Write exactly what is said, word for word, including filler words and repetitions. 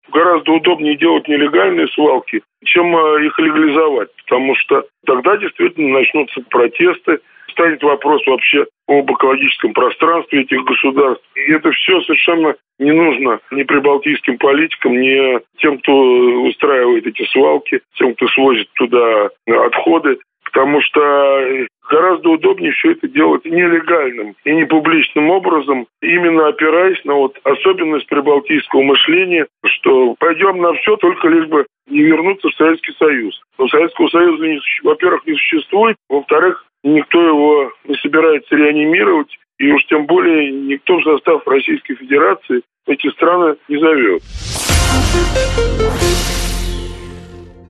гораздо удобнее делать нелегальные свалки, чем их легализовать, потому что тогда действительно начнутся протесты, станет вопрос вообще об экологическом пространстве этих государств. И это все совершенно не нужно ни прибалтийским политикам, ни тем, кто устраивает эти свалки, тем, кто свозит туда отходы, потому что гораздо удобнее все это делать нелегальным и не публичным образом, именно опираясь на вот особенность прибалтийского мышления, что пойдем на все, только лишь бы не вернуться в Советский Союз. Но Советского Союза, во-первых, не существует, во-вторых, никто его не собирается реанимировать, и уж тем более никто в состав Российской Федерации эти страны не зовет.